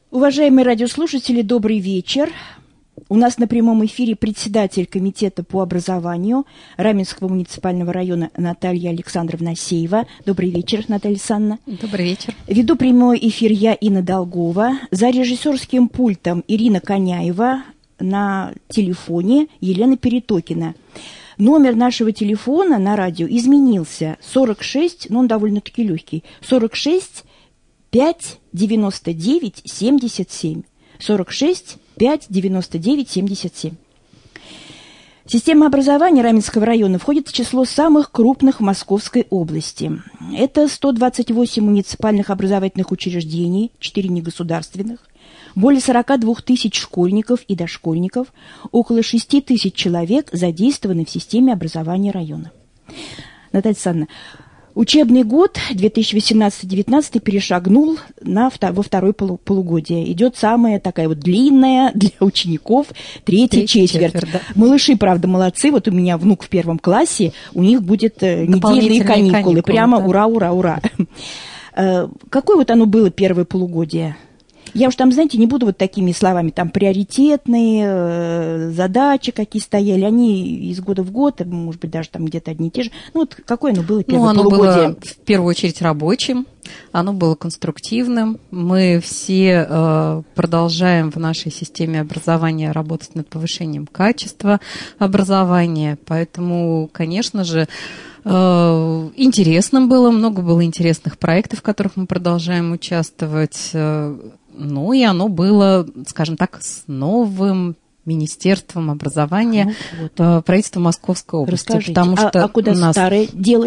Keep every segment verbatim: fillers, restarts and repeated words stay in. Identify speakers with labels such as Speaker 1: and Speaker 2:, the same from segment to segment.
Speaker 1: Уважаемые радиослушатели, добрый вечер. У нас на прямом эфире председатель комитета по образованию Раменского муниципального района Наталья Александровна Асеева. Добрый вечер, Наталья Александровна.
Speaker 2: Добрый вечер.
Speaker 1: Веду прямой эфир я, Инна Долгова. За режиссерским пультом Ирина Коняева. На телефоне Елена Перетокина. Номер нашего телефона на радио изменился. сорок шесть, но он довольно-таки легкий. сорок шесть пять девяносто девять семьдесят семь. сорок шесть пять девяносто девять семьдесят семь. Система образования Раменского района входит в число самых крупных в Московской области. Это сто двадцать восемь муниципальных образовательных учреждений, четыре негосударственных, более сорок два тысяч школьников и дошкольников, около шесть тысяч человек задействованы в системе образования района. Наталья Александровна, учебный год две тысячи восемнадцатый девятнадцатый перешагнул на, во второе полугодие. Идет самая такая вот длинная для учеников третья, третья четверть. четверть да. Малыши, правда, молодцы. Вот у меня внук в первом классе, у них будет недельные каникулы. каникулы. Прямо да. ура, ура, ура. Какое вот оно было первое полугодие? Я уж там, знаете, не буду вот такими словами, там приоритетные э, задачи какие стояли, они из года в год, может быть, даже там где-то одни и те же. Ну, вот какое оно было первое
Speaker 2: ну,
Speaker 1: полугодие?
Speaker 2: Оно было в первую очередь рабочим, оно было конструктивным. Мы все э, продолжаем в нашей системе образования работать над повышением качества образования, поэтому, конечно же, интересным было, много было интересных проектов, в которых мы продолжаем участвовать. Ну, и оно было, скажем так, с новым Министерством образования, ну, вот. правительства Московской области.
Speaker 1: Расскажите,
Speaker 2: потому что
Speaker 1: а, а куда
Speaker 2: у нас...
Speaker 1: старое делать?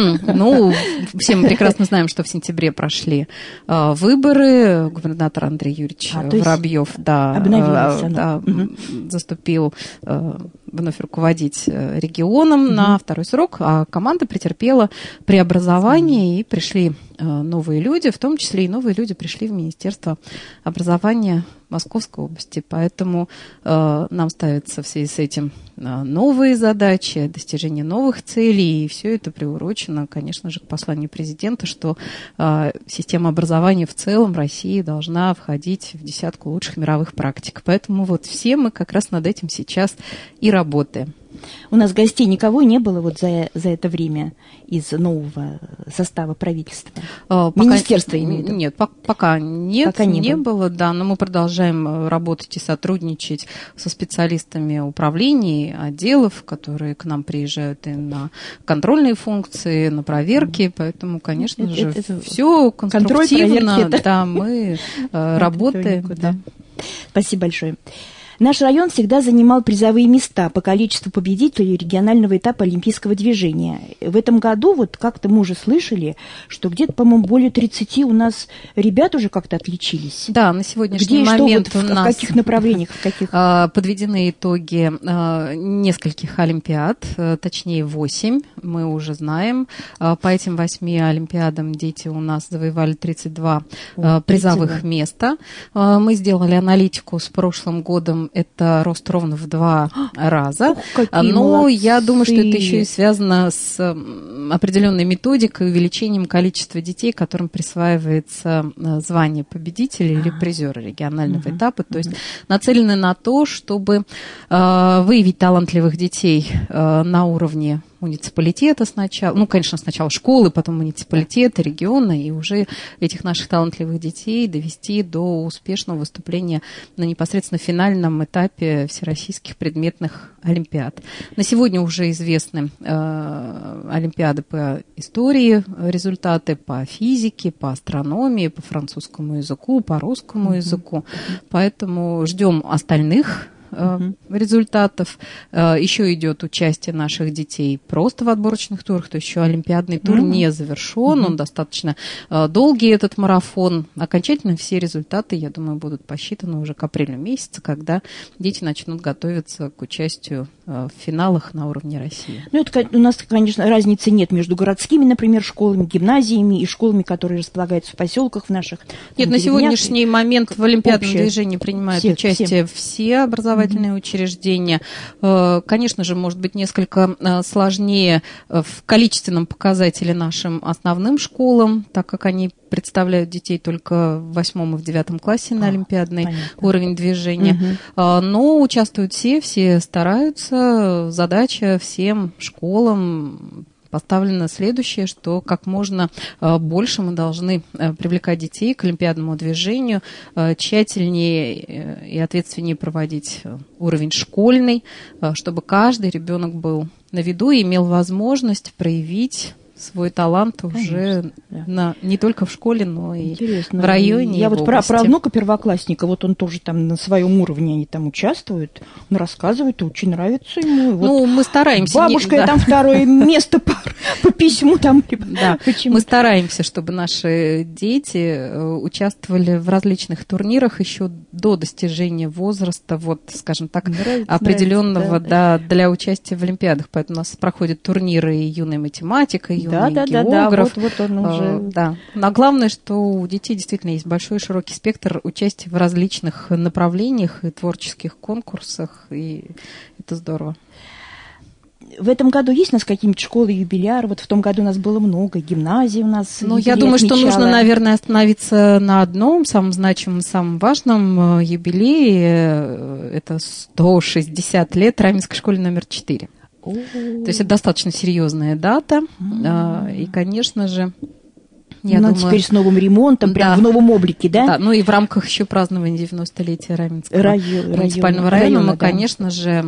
Speaker 2: Ну, все мы прекрасно знаем, что в сентябре прошли uh, выборы. Губернатор Андрей Юрьевич а, Воробьев да, uh, да, угу. заступил uh, вновь руководить регионом угу. на второй срок, а команда претерпела преобразование, и пришли uh, новые люди, в том числе и новые люди пришли в Министерство образования Московской области. Поэтому э, нам ставятся в связи с этим э, новые задачи, достижение новых целей, и все это приурочено, конечно же, к посланию президента, что э, система образования в целом России должна входить в десятку лучших мировых практик. Поэтому вот все мы как раз над этим сейчас и работаем.
Speaker 1: У нас гостей никого не было вот за, за это время из нового состава правительства?
Speaker 2: Пока,
Speaker 1: Министерства, имею в виду?
Speaker 2: Нет, пока нет,
Speaker 1: пока не,
Speaker 2: не
Speaker 1: было.
Speaker 2: было, да, но мы продолжаем работать и сотрудничать со специалистами управлений, отделов, которые к нам приезжают и на контрольные функции, на проверки, mm-hmm. поэтому, конечно это, же, это, это все конструктивно, контроль, да, мы работаем. Да.
Speaker 1: Спасибо большое. Наш район всегда занимал призовые места по количеству победителей регионального этапа олимпийского движения. В этом году, вот как-то мы уже слышали, что где-то, по-моему, более тридцати у нас ребят уже как-то отличились.
Speaker 2: Да, на сегодняшний
Speaker 1: Где
Speaker 2: момент
Speaker 1: что, вот,
Speaker 2: у нас
Speaker 1: в каких направлениях? В каких?
Speaker 2: подведены итоги нескольких олимпиад, точнее восемь, мы уже знаем. По этим восьми олимпиадам дети у нас завоевали тридцать два О, призовых тридцать два места. Мы сделали аналитику с прошлым годом. Это рост ровно в два раза.
Speaker 1: Ох,
Speaker 2: но
Speaker 1: молодцы.
Speaker 2: Я думаю, что это еще и связано с определенной методикой, увеличением количества детей, которым присваивается звание победителя или призера регионального uh-huh. этапа. То есть uh-huh. нацелены на то, чтобы э, выявить талантливых детей э, на уровне муниципалитета сначала, ну, конечно, сначала школы, потом муниципалитета, региона, и уже этих наших талантливых детей довести до успешного выступления на непосредственно финальном этапе всероссийских предметных олимпиад. На сегодня уже известны э, олимпиады по истории, результаты по физике, по астрономии, по французскому языку, по русскому mm-hmm. языку, поэтому ждем остальных Uh-huh. результатов. Еще идет участие наших детей просто в отборочных турах, то есть еще олимпиадный тур uh-huh. не завершен, uh-huh. он достаточно долгий, этот марафон. Окончательно все результаты, я думаю, будут посчитаны уже к апрелю месяца, когда дети начнут готовиться к участию в финалах на уровне России.
Speaker 1: Ну, это у нас, конечно, разницы нет между городскими, например, школами, гимназиями и школами, которые располагаются в поселках в наших.
Speaker 2: Нет, на сегодняшний момент в олимпиадном общее. движении принимают все, участие все, все образовательные образовательные mm-hmm. учреждения. Конечно же, может быть несколько сложнее в количественном показателе нашим основным школам, так как они представляют детей только в восьмом и в девятом классе на олимпиадный Понятно. Уровень движения. Угу. Но участвуют все, все стараются. Задача всем школам поставлена следующее, что как можно больше мы должны привлекать детей к олимпиадному движению, тщательнее и ответственнее проводить уровень школьный, чтобы каждый ребенок был на виду и имел возможность проявить свой талант уже да. на, не только в школе, но и Интересно. В районе.
Speaker 1: Я
Speaker 2: и
Speaker 1: вот
Speaker 2: в
Speaker 1: про, про внука первоклассника, вот он тоже там на своем уровне, они там участвуют, он рассказывает, очень нравится ему. Вот
Speaker 2: ну, мы стараемся.
Speaker 1: Бабушка,
Speaker 2: не,
Speaker 1: я
Speaker 2: да.
Speaker 1: там второе место по, по письму там.
Speaker 2: Да. Мы стараемся, чтобы наши дети участвовали в различных турнирах еще до достижения возраста, вот, скажем так, нравится, определенного нравится, да. Да, для участия в олимпиадах. Поэтому у нас проходят турниры «Юная математика», «Юная Да, да, да, да, вот,
Speaker 1: вот он уже...
Speaker 2: Да. Но главное, что у детей действительно есть большой широкий спектр участия в различных направлениях и творческих конкурсах, и это здорово.
Speaker 1: В этом году есть у нас какие-нибудь школы-юбиляр? Вот в том году у нас было много, гимназий у нас.
Speaker 2: Ну, я думаю, отмечала. Что нужно, наверное, остановиться на одном, самом значимом, самом важном юбилее. Это сто шестьдесят лет Раменской школе номер четыре. То есть это достаточно серьезная дата, mm-hmm. и, конечно же, я
Speaker 1: ну,
Speaker 2: думаю...
Speaker 1: теперь с новым ремонтом, прям да. в новом облике, да?
Speaker 2: Да, ну и в рамках еще празднования девяностолетия Раменского
Speaker 1: Район,
Speaker 2: муниципального
Speaker 1: района,
Speaker 2: района мы,
Speaker 1: да.
Speaker 2: конечно же,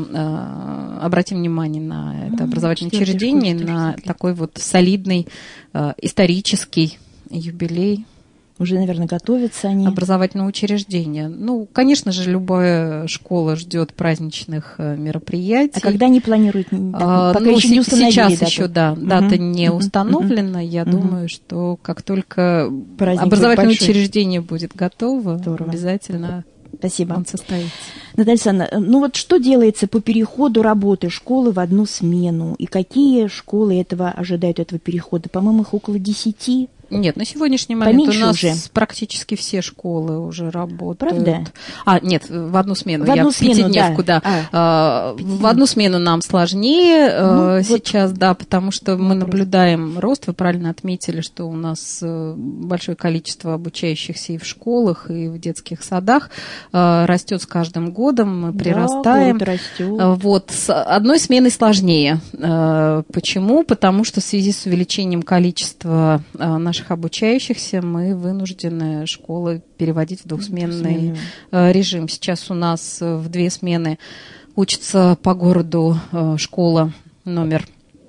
Speaker 2: обратим внимание на это образовательное mm-hmm. учреждение, на такой вот солидный исторический юбилей.
Speaker 1: Уже, наверное, готовятся они.
Speaker 2: Образовательного учреждения. Ну, конечно же, любая школа ждет праздничных мероприятий.
Speaker 1: А когда они планируют?
Speaker 2: А, пока ну, еще не установили сейчас дату. Еще, да, uh-huh. дата не uh-huh. установлена. Uh-huh. Я uh-huh. думаю, что как только Праздник образовательное учреждение будет готово, Здорово. Обязательно
Speaker 1: Спасибо.
Speaker 2: он состоится.
Speaker 1: Наталья Александровна, ну вот что делается по переходу работы школы в одну смену? И какие школы этого ожидают, этого перехода? По-моему, их около десяти.
Speaker 2: Нет, на сегодняшний момент
Speaker 1: Поменьше
Speaker 2: у нас
Speaker 1: уже.
Speaker 2: Практически все школы уже работают.
Speaker 1: Правда?
Speaker 2: А, нет, в одну смену.
Speaker 1: В одну
Speaker 2: Я
Speaker 1: смену,
Speaker 2: пятидневку, да. да. А, в одну смену нам сложнее ну, сейчас, вот. Да, потому что мы наблюдаем рост. Вы правильно отметили, что у нас большое количество обучающихся и в школах, и в детских садах. Растет с каждым годом, мы прирастаем.
Speaker 1: Да, растет.
Speaker 2: Вот, с одной сменой сложнее. Почему? Потому что в связи с увеличением количества наших обучающихся мы вынуждены школы переводить в двухсменный Двусменную. режим. Сейчас у нас в две смены учится по городу школа номер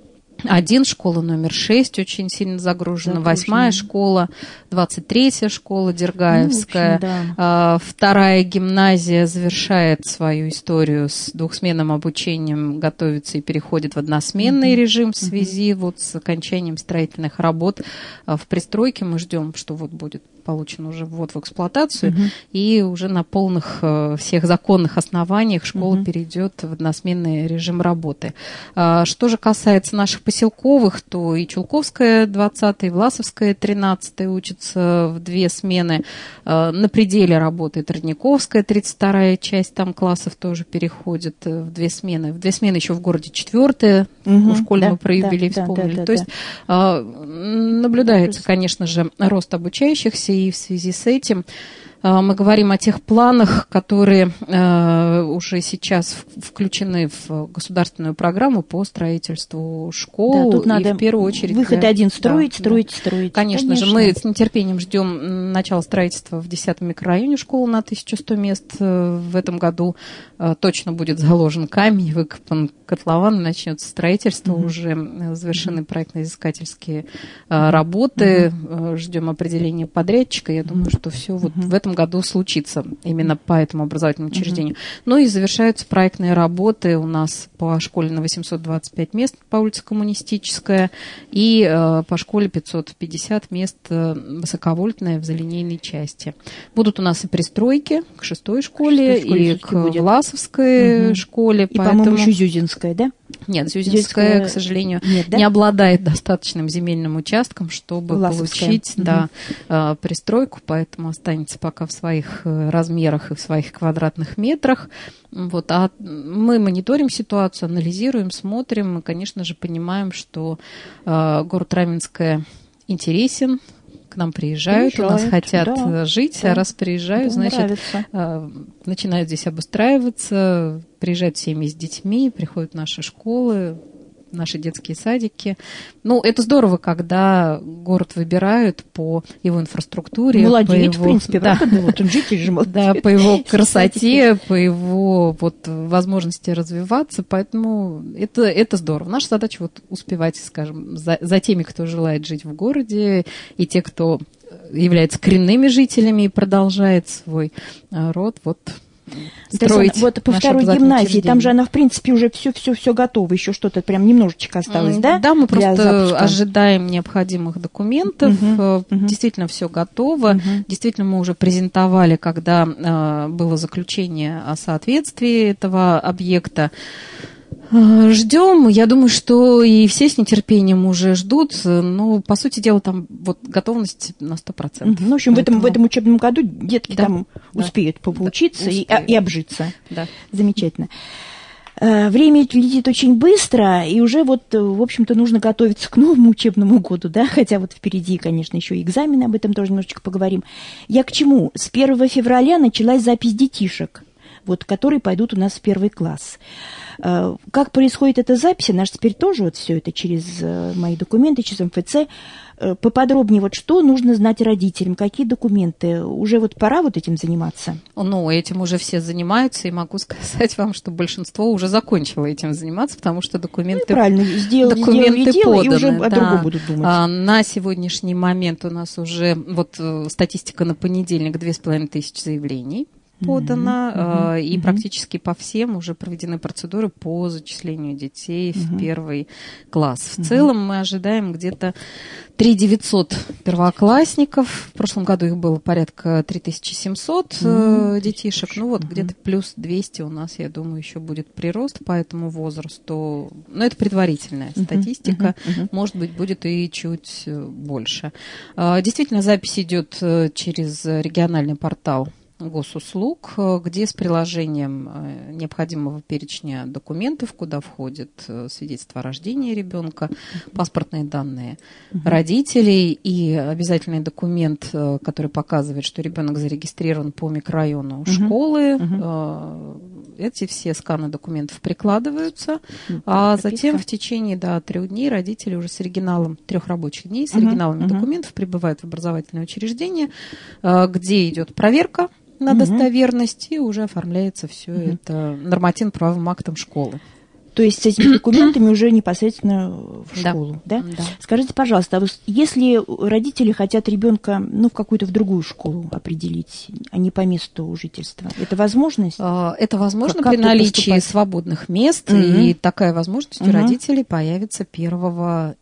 Speaker 2: один, школа номер шесть очень сильно загружена, восьмая школа, двадцать третья школа Дергаевская, ну, общем, да. Вторая гимназия завершает свою историю с двухсменным обучением, готовится и переходит в односменный mm-hmm. режим в связи mm-hmm. вот с окончанием строительных работ в пристройке. Мы ждем, что вот будет получен уже ввод в эксплуатацию, uh-huh. и уже на полных всех законных основаниях школа uh-huh. перейдет в односменный режим работы. Что же касается наших поселковых, то и Чулковская двадцатая, и Власовская тринадцатая учатся в две смены. На пределе работает Родниковская тридцать вторая часть, там классов тоже переходит в две смены. В две смены еще в городе четвертая, uh-huh. в школе да, мы про юбилей да, вспомнили. Да, да, то есть да. наблюдается, конечно же, рост обучающихся, и в связи с этим мы говорим о тех планах, которые уже сейчас включены в государственную программу по строительству школ.
Speaker 1: Да, тут надо
Speaker 2: и в первую очередь
Speaker 1: выход
Speaker 2: для...
Speaker 1: один строить, да, строить,
Speaker 2: да.
Speaker 1: строить.
Speaker 2: Конечно, Конечно же, мы с нетерпением ждем начала строительства в десятом микрорайоне школы на тысячу сто мест. В этом году точно будет заложен камень, выкопан котлован, начнется строительство, mm-hmm. уже завершены mm-hmm. проектно-изыскательские работы, mm-hmm. ждем определения подрядчика. Я думаю, что все вот mm-hmm. в этом году случится именно по этому образовательному учреждению. Mm-hmm. Ну и завершаются проектные работы у нас по школе на восемьсот двадцать пять мест по улице Коммунистическая и э, по школе пятьсот пятьдесят мест э, высоковольтная в залинейной части. Будут у нас и пристройки к шестой школе, шестой школе и к будет. Власовской mm-hmm. школе.
Speaker 1: И, поэтому... по-моему, еще Зюзинская, да?
Speaker 2: Нет, Зюзинская, к сожалению, нет, да? не обладает достаточным земельным участком, чтобы Власовская. получить угу. да, пристройку, поэтому останется пока в своих размерах и в своих квадратных метрах. Вот. А мы мониторим ситуацию, анализируем, смотрим. Мы, конечно же, понимаем, что город Раменское интересен. К нам приезжают, приезжают, у нас хотят да, жить, да, а раз приезжают, да, значит, нравится. начинают здесь обустраиваться, приезжают семьи с детьми, приходят в наши школы, наши детские садики. Ну, это здорово, когда город выбирают по его инфраструктуре.
Speaker 1: Молодец,
Speaker 2: его,
Speaker 1: в принципе,
Speaker 2: да,
Speaker 1: вот он житель же молодец.
Speaker 2: Да, по его красоте, по его вот возможности развиваться, поэтому это, это здорово. Наша задача вот успевать, скажем, за, за теми, кто желает жить в городе, и те, кто является коренными жителями и продолжает свой род, вот строить.
Speaker 1: Вот по второй гимназии, там же она, в принципе, уже все-все-все готово, еще что-то прям немножечко осталось, да?
Speaker 2: Да, мы просто ожидаем необходимых документов, uh-huh, uh-huh. действительно все готово, uh-huh. действительно мы уже презентовали, когда э, было заключение о соответствии этого объекта. Ждем, я думаю, что и все с нетерпением уже ждут, но, по сути дела, там вот готовность на сто процентов.
Speaker 1: Ну, в общем, Поэтому... в, этом, в этом учебном году детки да, там да, успеют поучиться да, и, и обжиться. Да. Замечательно. Время летит очень быстро, и уже вот, в общем-то, нужно готовиться к новому учебному году, да, хотя вот впереди, конечно, еще и экзамены, об этом тоже немножечко поговорим. Я к чему? С первого февраля началась запись детишек, вот, которые пойдут у нас в первый класс. Как происходит эта запись? Она же теперь тоже вот все это через мои документы, через эм эф цэ. Поподробнее, вот что нужно знать родителям, какие документы? Уже вот пора вот этим заниматься?
Speaker 2: Ну, этим уже все занимаются, и могу сказать вам, что большинство уже закончило этим заниматься, потому что документы, ну, правильно, сделали, документы сделали поданы. И уже о да. другом будут думать. А, на сегодняшний момент у нас уже, вот статистика на понедельник, две с половиной тысячи заявлений подано, uh-huh, uh-huh, и uh-huh. практически по всем уже проведены процедуры по зачислению детей uh-huh. в первый класс. В uh-huh. целом мы ожидаем где-то три тысячи девятьсот первоклассников. В прошлом году их было порядка три тысячи семьсот uh-huh. детишек. Ну вот uh-huh. где-то плюс двести у нас, я думаю, еще будет прирост по этому возрасту. Но это предварительная uh-huh. статистика. Uh-huh. Uh-huh. Может быть, будет и чуть больше. Действительно, запись идет через региональный портал госуслуг, где с приложением необходимого перечня документов, куда входит свидетельство о рождении ребенка, паспортные данные uh-huh. родителей и обязательный документ, который показывает, что ребенок зарегистрирован по микрорайону uh-huh. школы. Uh-huh. Эти все сканы документов прикладываются, uh-huh. а затем в течение да, трех дней родители уже с оригиналом, трех рабочих дней, с оригиналами uh-huh. документов прибывают в образовательное учреждение, где идет проверка на угу. достоверность, и уже оформляется все угу. это нормативно-правовым актом школы.
Speaker 1: То есть с этими документами уже непосредственно в школу, да? да? да. Скажите, пожалуйста, а если родители хотят ребенка, ну, в какую-то в другую школу определить, а не по месту жительства, это возможность?
Speaker 2: Это возможно как, при как наличии поступать? Свободных мест, угу. и такая возможность угу. у родителей появится первого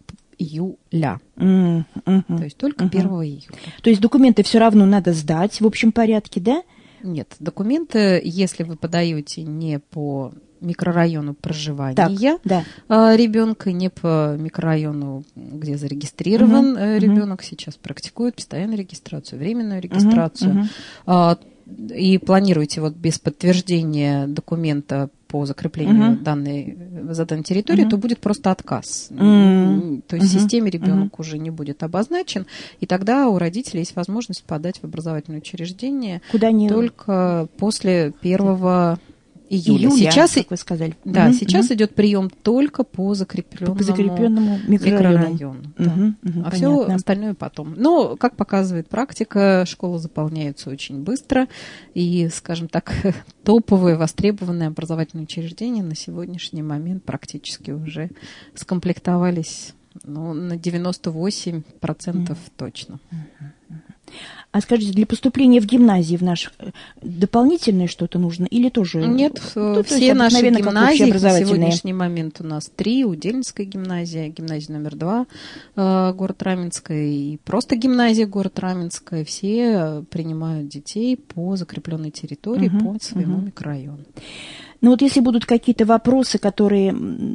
Speaker 2: июля. Mm, uh-huh, То есть только uh-huh. первого июля.
Speaker 1: То есть документы все равно надо сдать в общем порядке, да?
Speaker 2: Нет, документы, если вы подаете не по микрорайону проживания
Speaker 1: так, да.
Speaker 2: ребенка, не по микрорайону, где зарегистрирован uh-huh, ребенок, uh-huh. сейчас практикуют постоянную регистрацию, временную регистрацию, uh-huh, uh-huh. и планируете вот без подтверждения документа по закреплению uh-huh. данной, за данной территории, uh-huh. то будет просто отказ. Uh-huh. То есть uh-huh. в системе ребенок uh-huh. уже не будет обозначен, и тогда у родителей есть возможность подать в образовательное учреждение Куда не... только после первого июля.
Speaker 1: Июля,
Speaker 2: сейчас,
Speaker 1: как вы сказали.
Speaker 2: Да,
Speaker 1: uh-huh.
Speaker 2: сейчас uh-huh. идет прием только по закрепленному,
Speaker 1: по закрепленному микрорайону.
Speaker 2: микрорайону да. uh-huh. Uh-huh. А все остальное потом. Но, как показывает практика, школы заполняются очень быстро, и, скажем так, топовые, востребованные образовательные учреждения на сегодняшний момент практически уже скомплектовались ну, на девяносто восемь процентов uh-huh. точно.
Speaker 1: Uh-huh. А скажите, для поступления в гимназии в наших дополнительное что-то нужно или тоже?
Speaker 2: Нет, ну, все наши гимназии на сегодняшний момент у нас три. Удельнинская гимназия, гимназия номер два, город Раменское, и просто гимназия город Раменское. Все принимают детей по закрепленной территории, угу, по своему угу. микрорайону.
Speaker 1: Ну вот если будут какие-то вопросы, которые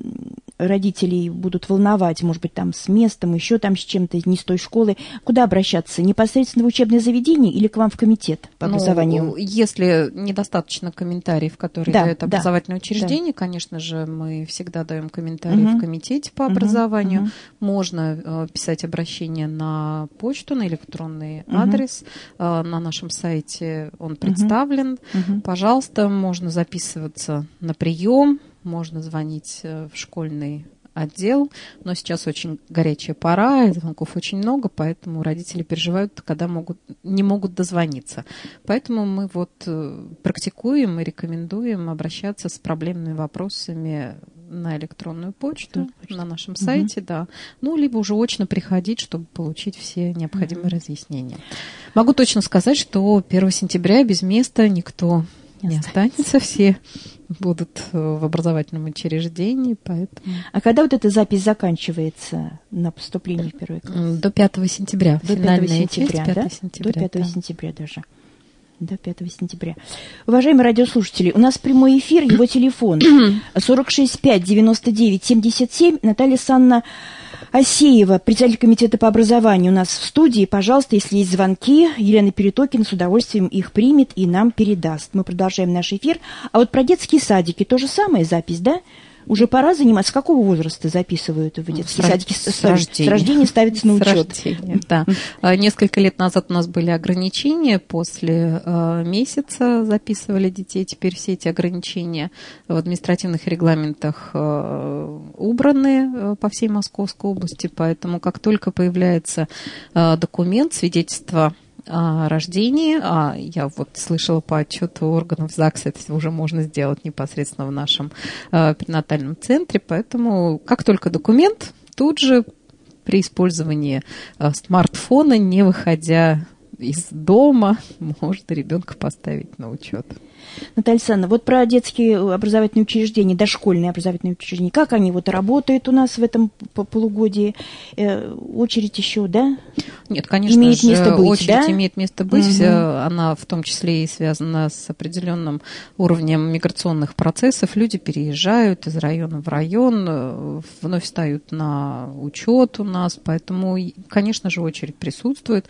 Speaker 1: родителей будут волновать, может быть, там с местом, еще там с чем-то, не с той школы, куда обращаться? Непосредственно в учебное заведение или к вам в комитет по образованию?
Speaker 2: Ну, если недостаточно комментариев, которые
Speaker 1: да,
Speaker 2: дает образовательное
Speaker 1: да,
Speaker 2: учреждение,
Speaker 1: да.
Speaker 2: конечно же, мы всегда даем комментарии угу. в комитете по
Speaker 1: угу,
Speaker 2: образованию.
Speaker 1: Угу.
Speaker 2: Можно э, писать обращение на почту, на электронный угу. адрес. Э, на нашем сайте он представлен. Угу. Пожалуйста, можно записываться на прием. Можно звонить в школьный отдел, но сейчас очень горячая пора, звонков очень много, поэтому родители переживают, когда могут, не могут дозвониться. Поэтому мы вот практикуем и рекомендуем обращаться с проблемными вопросами на электронную почту, почту. на нашем сайте, угу. да. Ну, либо уже очно приходить, чтобы получить все необходимые угу. разъяснения. Могу точно сказать, что первого сентября без места никто не останется, все будут в образовательном учреждении, поэтому...
Speaker 1: А когда вот эта запись заканчивается на поступление в первый класс?
Speaker 2: До пятого сентября.
Speaker 1: До пятого сентября, да?
Speaker 2: сентября,
Speaker 1: До пятого
Speaker 2: да.
Speaker 1: сентября даже. До пятого сентября. Уважаемые радиослушатели, у нас прямой эфир, его телефон сорок шесть пять девяносто девять семьдесят семь. Наталья Санна Асеева, председатель комитета по образованию, у нас в студии. Пожалуйста, если есть звонки, Елена Перетокина с удовольствием их примет и нам передаст. Мы продолжаем наш эфир. А вот про детские садики то же самое, запись, да? Уже пора заниматься. С какого возраста записывают в детские
Speaker 2: с
Speaker 1: садики?
Speaker 2: С, с рождения.
Speaker 1: С рождения ставится на учет.
Speaker 2: Да. Несколько лет назад у нас были ограничения. После э, месяца записывали детей. Теперь все эти ограничения в административных регламентах э, убраны э, по всей Московской области. Поэтому как только появляется э, документ, свидетельство о рождении, а я вот слышала по отчету органов ЗАГСа, это уже можно сделать непосредственно в нашем э, перинатальном центре, поэтому как только документ, тут же при использовании э, смартфона, не выходя из дома, можно ребенка поставить на учет.
Speaker 1: Наталья Александровна, вот про детские образовательные учреждения, дошкольные образовательные учреждения, как они вот работают у нас в этом полугодии? Э, очередь еще, да?
Speaker 2: Нет, конечно
Speaker 1: имеет
Speaker 2: же,
Speaker 1: место быть,
Speaker 2: очередь
Speaker 1: да?
Speaker 2: имеет место быть.
Speaker 1: Угу.
Speaker 2: Она в том числе и связана с определенным уровнем миграционных процессов. Люди переезжают из района в район, вновь встают на учет у нас, поэтому, конечно же, очередь присутствует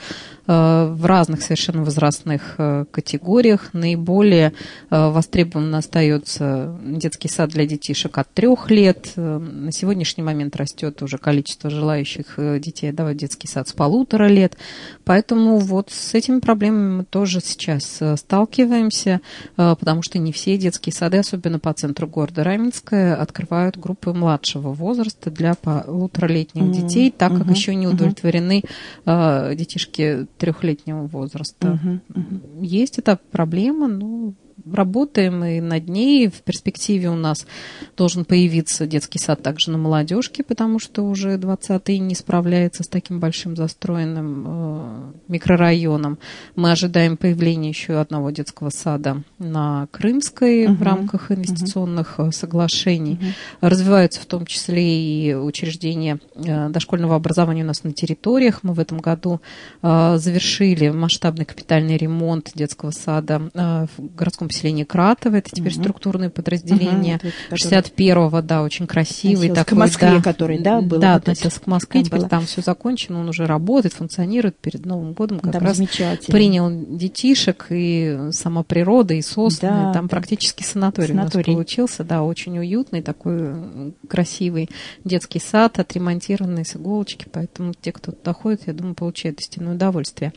Speaker 2: в разных совершенно возрастных категориях. Наиболее востребованным остается детский сад для детишек от трех лет. На сегодняшний момент растет уже количество желающих детей отдавать детский сад с полутора лет. Поэтому вот с этими проблемами мы тоже сейчас сталкиваемся, потому что не все детские сады, особенно по центру города Раменское, открывают группы младшего возраста для полуторалетних mm-hmm. детей, так как mm-hmm. еще не удовлетворены mm-hmm. детишки трехлетнего возраста. Mm-hmm. Mm-hmm. Есть эта проблема, но работаем и над ней. В перспективе у нас должен появиться детский сад также на Молодежке, потому что уже двадцатый не справляется с таким большим застроенным э, микрорайоном. Мы ожидаем появления еще одного детского сада на Крымской uh-huh. в рамках инвестиционных uh-huh. соглашений. Uh-huh. Развиваются в том числе и учреждения э, дошкольного образования у нас на территориях. Мы в этом году э, завершили масштабный капитальный ремонт детского сада э, в городском поселение Кратово, это теперь угу. структурные подразделения. Угу, это, шестьдесят первого, да, очень красивый
Speaker 1: такой.
Speaker 2: К
Speaker 1: Москве,
Speaker 2: да,
Speaker 1: который, да, был.
Speaker 2: Да,
Speaker 1: вот
Speaker 2: относился к Москве, теперь было. Там все закончено, он уже работает, функционирует. Перед Новым годом как
Speaker 1: там
Speaker 2: раз принял детишек, и сама природа, и сосны. Да, там да. практически санаторий, санаторий у нас получился, да, очень уютный, такой красивый детский сад, отремонтированный с иголочки, поэтому те, кто туда ходит, я думаю, получают истинное удовольствие.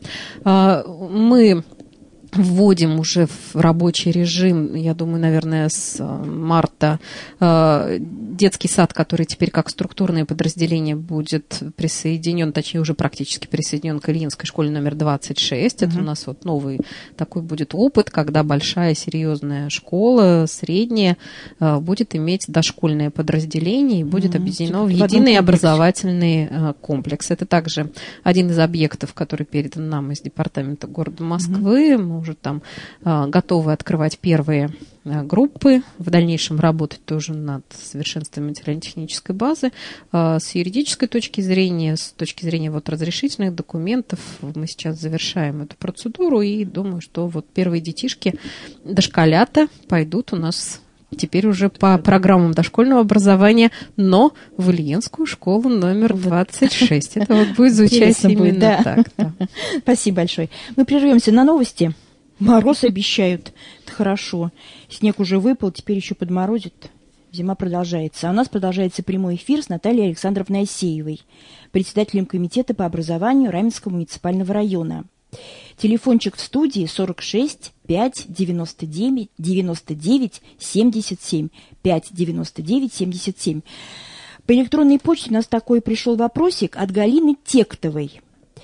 Speaker 2: Мы вводим уже в рабочий режим, я думаю, наверное, с марта детский сад, который теперь как структурное подразделение будет присоединен, точнее, уже практически присоединен к Ильинской школе номер двадцать шесть. Uh-huh. Это у нас вот новый такой будет опыт, когда большая серьезная школа, средняя, будет иметь дошкольное подразделение и будет uh-huh. объединено в единый образовательный комплекс. Это также один из объектов, который передан нам из департамента города Москвы. Uh-huh. Мы уже там а, готовы открывать первые а, группы, в дальнейшем работать тоже над совершенствованием материально-технической базы. А, с юридической точки зрения, с точки зрения вот разрешительных документов, мы сейчас завершаем эту процедуру и думаю, что вот первые детишки, дошколята, пойдут у нас теперь уже по программам дошкольного образования, но в Ильинскую школу номер двадцать шесть. Это вот будет звучать именно
Speaker 1: да.
Speaker 2: так. Да.
Speaker 1: Спасибо большое. Мы прервемся на новости. Мороз обещают. Это хорошо. Снег уже выпал, теперь еще подморозит. Зима продолжается. А у нас продолжается прямой эфир с Натальей Александровной Асеевой, председателем комитета по образованию Раменского муниципального района. Телефончик в студии сорок шесть пять девяносто девять девяносто девять семьдесят семь. пять девяносто девять семьдесят семь. По электронной почте у нас такой пришел вопросик от Галины Тектовой.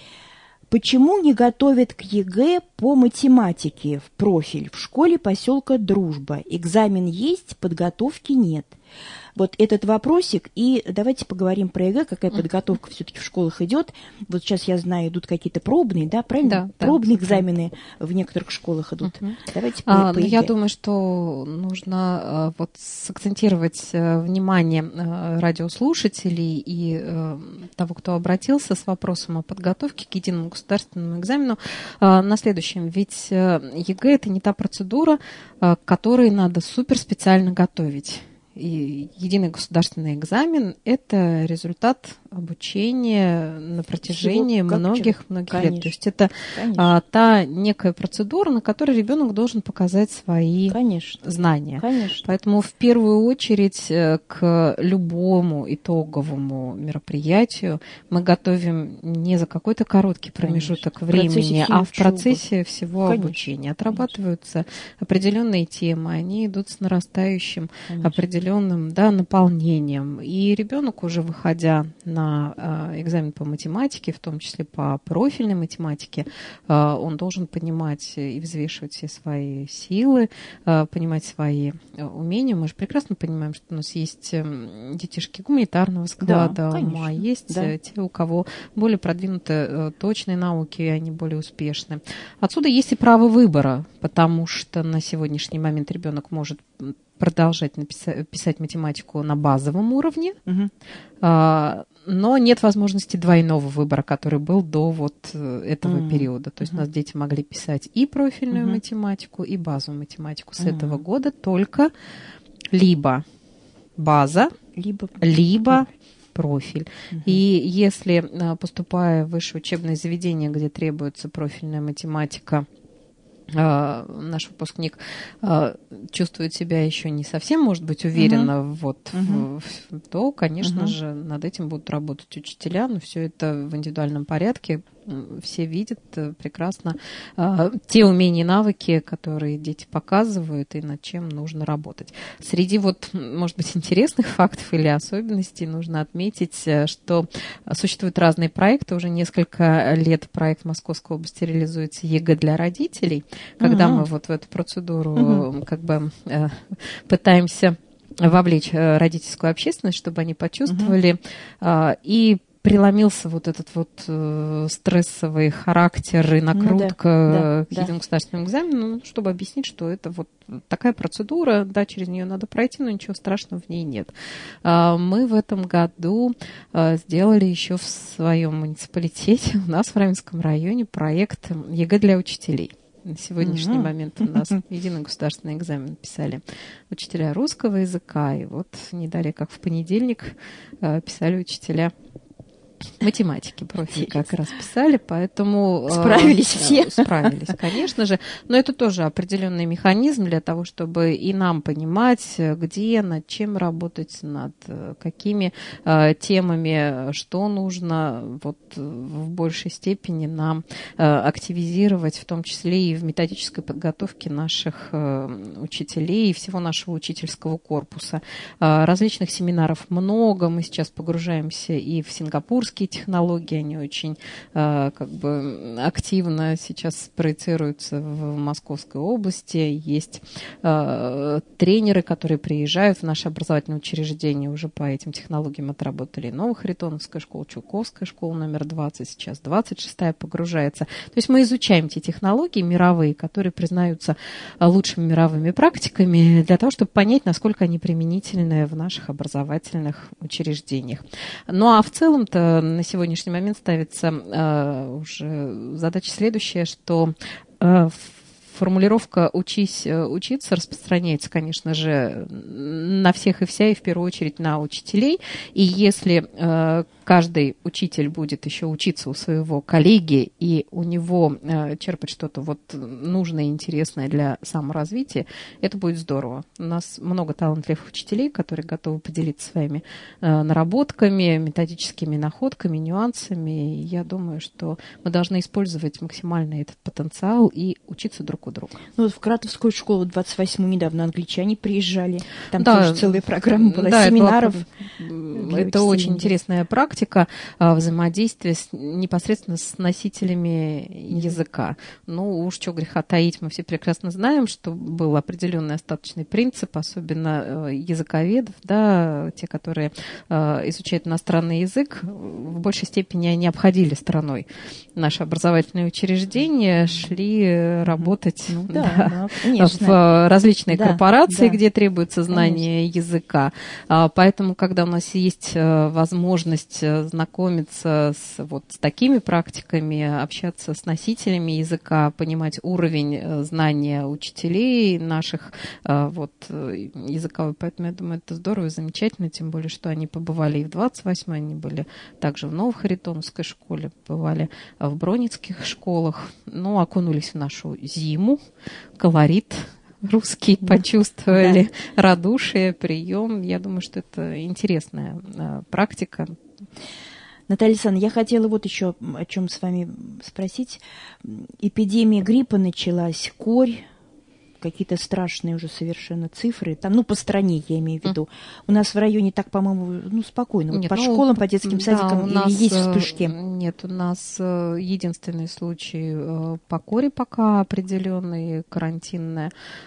Speaker 1: Почему не готовят к ЕГЭ по математике в профиль в школе поселка Дружба? Экзамен есть, подготовки нет. Вот этот вопросик, и давайте поговорим про ЕГЭ, какая подготовка все-таки в школах идет. Вот сейчас, я знаю, идут какие-то пробные, да, правильно?
Speaker 2: Да,
Speaker 1: пробные
Speaker 2: да,
Speaker 1: экзамены в некоторых школах идут. Uh-huh. Давайте по,
Speaker 2: а,
Speaker 1: по
Speaker 2: ну,
Speaker 1: ЕГЭ.
Speaker 2: Я думаю, что нужно а, вот сакцентировать а, внимание а, радиослушателей и а, того, кто обратился с вопросом о подготовке к единому государственному экзамену а, на следующем. Ведь а, ЕГЭ – это не та процедура, а, к которой надо суперспециально готовить. И единый государственный экзамен – это результат обучения на протяжении многих-многих лет. То есть это а, та некая процедура, на которой ребенок должен показать свои Конечно. знания.
Speaker 1: Конечно.
Speaker 2: Поэтому в первую очередь к любому итоговому мероприятию мы готовим не за какой-то короткий промежуток Конечно. времени, а в процессе всего Конечно. обучения. Отрабатываются Конечно. определенные темы, они идут с нарастающим Конечно. определенным да, наполнением. И ребенок, уже выходя на на экзамен по математике, в том числе по профильной математике, он должен понимать и взвешивать все свои силы, понимать свои умения. Мы же прекрасно понимаем, что у нас есть детишки гуманитарного склада да, ума, есть да. те, у кого более продвинуты точные науки, и они более успешны. Отсюда есть и право выбора, потому что на сегодняшний момент ребенок может продолжать написать, писать математику на базовом уровне, угу. а, но нет возможности двойного выбора, который был до вот этого угу. периода. То есть угу. у нас дети могли писать и профильную угу. математику, и базовую математику. С угу. этого года только либо база, либо, либо профиль. Угу. И если, поступая в высшее учебное заведение, где требуется профильная математика, наш выпускник чувствует себя еще не совсем, может быть, уверенно, uh-huh. вот, uh-huh. в, то, конечно uh-huh. же, над этим будут работать учителя, но все это в индивидуальном порядке. Все видят прекрасно э, те умения и навыки, которые дети показывают, и над чем нужно работать. Среди вот, может быть, интересных фактов или особенностей нужно отметить, что существуют разные проекты. Уже несколько лет проект Московской области реализуется ЕГЭ для родителей, когда uh-huh. мы вот в эту процедуру uh-huh. как бы э, пытаемся вовлечь родительскую общественность, чтобы они почувствовали uh-huh. э, и преломился вот этот вот э, стрессовый характер и накрутка ну, да, да, к единому да. государственному экзамену, чтобы объяснить, что это вот такая процедура, да, через нее надо пройти, но ничего страшного в ней нет. А, мы в этом году а, сделали еще в своем муниципалитете, у нас в Раменском районе, проект ЕГЭ для учителей. На сегодняшний mm-hmm. момент у нас единый государственный экзамен писали учителя русского языка, и вот не далее, как в понедельник, а, писали учителя математики профиль как раз писали, поэтому...
Speaker 1: Справились
Speaker 2: э,
Speaker 1: все.
Speaker 2: Справились, конечно же. Но это тоже определенный механизм для того, чтобы и нам понимать, где, над чем работать, над какими э, темами, что нужно вот, в большей степени нам э, активизировать, в том числе и в методической подготовке наших э, учителей и всего нашего учительского корпуса. Э, различных семинаров много. Мы сейчас погружаемся и в сингапурский технологии, они очень э, как бы активно сейчас проецируются в Московской области. Есть э, тренеры, которые приезжают в наши образовательные учреждения, уже по этим технологиям отработали. Новохаритоновская школа, Чулковская школа номер двадцать, сейчас двадцать шестая погружается. То есть мы изучаем те технологии мировые, которые признаются лучшими мировыми практиками, для того, чтобы понять, насколько они применительны в наших образовательных учреждениях. Ну а в целом-то на сегодняшний момент ставится э, уже задача следующая, что э, формулировка «учись учиться» распространяется, конечно же, на всех и вся, и в первую очередь на учителей. И если каждый учитель будет еще учиться у своего коллеги, и у него черпать что-то вот нужное и интересное для саморазвития, это будет здорово. У нас много талантливых учителей, которые готовы поделиться своими наработками, методическими находками, нюансами. И я думаю, что мы должны использовать максимально этот потенциал и учиться друг у друга.
Speaker 1: Ну вот в Кратовскую школу двадцать восьмую недавно англичане приезжали. Там да, тоже целая программа была, да, семинаров.
Speaker 2: Это, это очень интересная практика взаимодействия с, непосредственно с носителями языка. Ну уж что греха таить, мы все прекрасно знаем, что был определенный остаточный принцип, особенно языковедов, да, те, которые изучают иностранный язык, в большей степени они обходили стороной наши образовательные учреждения, шли работать ну, да, да, в различные да, корпорации, да, где требуется знание конечно. Языка. Поэтому, когда у нас есть возможность знакомиться с, вот, с такими практиками, общаться с носителями языка, понимать уровень знания учителей наших вот, языковых, поэтому я думаю, это здорово и замечательно, тем более, что они побывали и в двадцать восьмой, они были также в Новохаритоновской школе, бывали в Броницких школах, ну, окунулись в нашу зиму, колорит русский, да. почувствовали да. радушие, прием. Я думаю, что это интересная а, практика.
Speaker 1: Наталья Александровна, я хотела вот еще о чем с вами спросить. Эпидемия гриппа началась, корь, какие-то страшные уже совершенно цифры. Там, ну, по стране, я имею в виду. Mm. У нас в районе так, по-моему, ну, спокойно. Вот нет, по ну, школам, по детским да, садикам или нас, есть вспышки?
Speaker 2: Нет, у нас единственный случай по коре пока определенный, карантинное.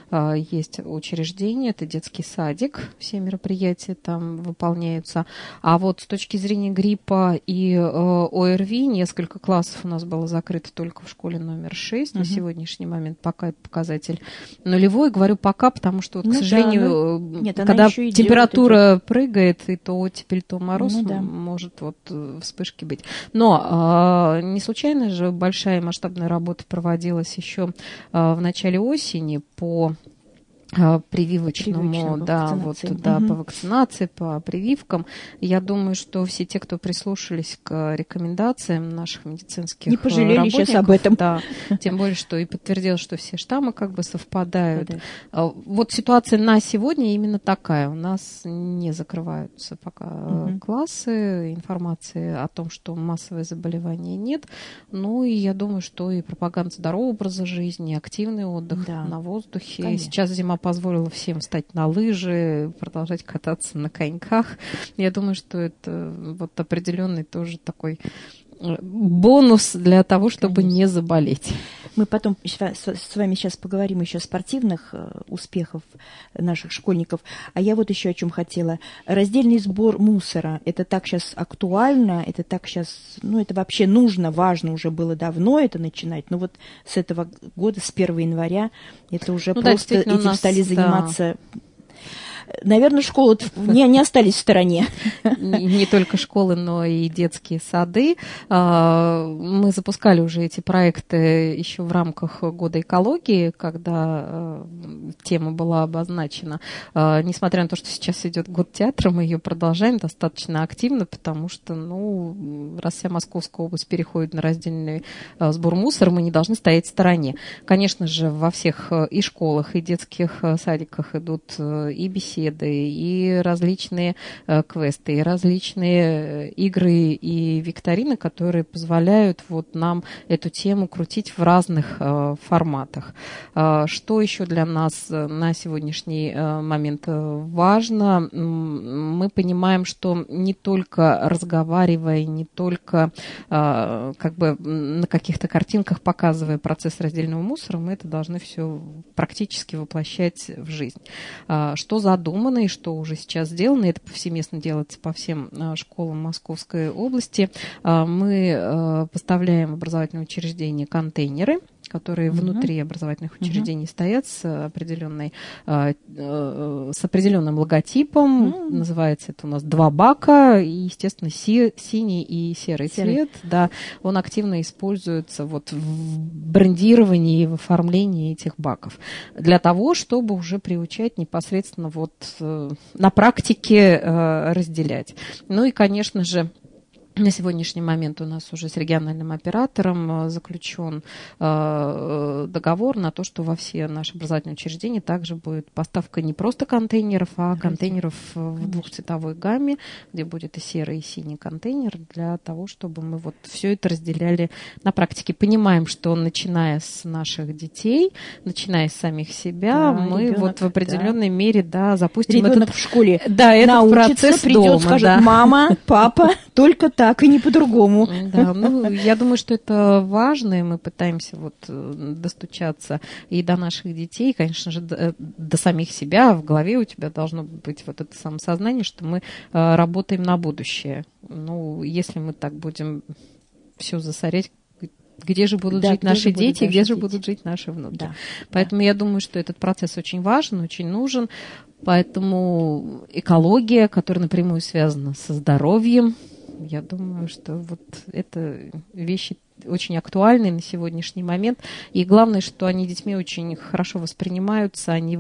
Speaker 2: Есть учреждение, это детский садик. Все мероприятия там выполняются. А вот с точки зрения гриппа и ОРВИ несколько классов у нас было закрыто только в школе номер шесть. Mm-hmm. На сегодняшний момент пока это показатель нулевой, говорю пока, потому что, вот, ну, к сожалению, да, нет, когда температура идет, прыгает, и то оттепель, то мороз, ну, да. может вот вспышки быть. Но э, не случайно же большая масштабная работа проводилась еще э, в начале осени по прививочному, да, вот, да, угу. по вакцинации, по прививкам. Я думаю, что все те, кто прислушались к рекомендациям наших медицинских
Speaker 1: не пожалели
Speaker 2: работников,
Speaker 1: сейчас об этом.
Speaker 2: Да, тем более, что и подтвердилось, что все штаммы как бы совпадают. Да. Вот ситуация на сегодня именно такая. У нас не закрываются пока угу. классы, информации о том, что массовое заболевание нет. Ну и я думаю, что и пропаганда здорового образа жизни, активный отдых да. на воздухе. Конечно. Сейчас зима позволила всем встать на лыжи, продолжать кататься на коньках. Я думаю, что это вот определенный тоже такой бонус для того, чтобы Конечно. Не заболеть.
Speaker 1: Мы потом с вами сейчас поговорим еще о спортивных успехах наших школьников. А я вот еще о чем хотела. Раздельный сбор мусора. Это так сейчас актуально, это так сейчас, ну, это вообще нужно, важно уже было давно это начинать. Но вот с этого года, с первого января, это уже ну, просто да, этим нас, стали заниматься... Да. Наверное, школы не, не остались в стороне.
Speaker 2: Не, не только школы, но и детские сады. Мы запускали уже эти проекты еще в рамках года экологии, когда тема была обозначена. Несмотря на то, что сейчас идет год театра, мы ее продолжаем достаточно активно, потому что, ну, раз вся Московская область переходит на раздельный сбор мусора, мы не должны стоять в стороне. Конечно же, во всех и школах, и детских садиках идут и беседы, и различные э, квесты, и различные игры и викторины, которые позволяют вот нам эту тему крутить в разных э, форматах. Э, что еще для нас на сегодняшний э, момент важно? Мы понимаем, что не только разговаривая, не только э, как бы на каких-то картинках показывая процесс раздельного мусора, мы это должны все практически воплощать в жизнь. Э, что задумано и что уже сейчас сделано, это повсеместно делается по всем школам Московской области. Мы поставляем в образовательные учреждения контейнеры, которые uh-huh. внутри образовательных учреждений uh-huh. стоят с определенной, с определенным логотипом. Uh-huh. Называется это у нас «Два бака». И, естественно, си, синий и серый, серый цвет. Да, он активно используется вот в брендировании и в оформлении этих баков. Для того, чтобы уже приучать непосредственно вот на практике разделять. Ну и, конечно же, на сегодняшний момент у нас уже с региональным оператором заключен э, договор на то, что во все наши образовательные учреждения также будет поставка не просто контейнеров, а контейнеров в двухцветовой гамме, где будет и серый, и синий контейнер, для того, чтобы мы вот все это разделяли на практике. Понимаем, что начиная с наших детей, начиная с самих себя, да, мы ребенок, вот в определенной да. мере да, запустим
Speaker 1: ребенок
Speaker 2: этот,
Speaker 1: в школе
Speaker 2: да, этот научится, процесс
Speaker 1: придет,
Speaker 2: дома,
Speaker 1: скажет,
Speaker 2: да.
Speaker 1: мама, папа, только так. Так и не по-другому.
Speaker 2: Да, ну, я думаю, что это важно, и мы пытаемся вот достучаться и до наших детей, конечно же, до, до самих себя. В голове у тебя должно быть вот это самосознание, что мы э, работаем на будущее. Ну, если мы так будем все засорять, где же будут да, жить наши дети, где же будут жить наши внуки. Да, Поэтому да. я думаю, что этот процесс очень важен, очень нужен. Поэтому экология, которая напрямую связана со здоровьем, я думаю, что вот это вещи очень актуальные на сегодняшний момент. И главное, что они детьми очень хорошо воспринимаются. Они,